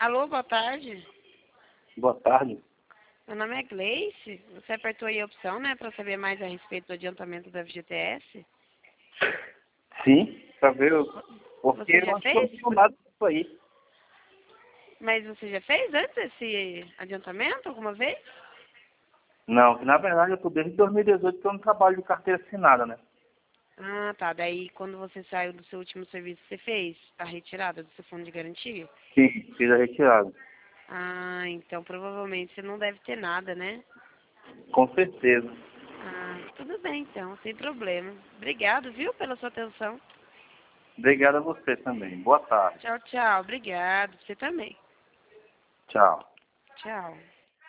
Alô, boa tarde. Boa tarde. Meu nome é Gleice. Você apertou aí a opção, né, para saber mais a respeito do adiantamento da FGTS? Sim, pra ver porque Você eu já acho que eu não fez? tenho nada disso aí. Mas você já fez antes esse adiantamento alguma vez? Não, que na verdade eu tô desde 2018 que eu não trabalho de carteira assinada, né? Ah, tá. Daí, quando você saiu do seu último serviço, você fez a retirada do seu fundo de garantia? Sim, fiz a retirada. Ah, então provavelmente você não deve ter nada, né? Com certeza. Ah, tudo bem então, sem problema. Obrigado, viu, pela sua atenção. Obrigado a você também. Boa tarde. Tchau, tchau. Obrigado. Você também. Tchau. Tchau.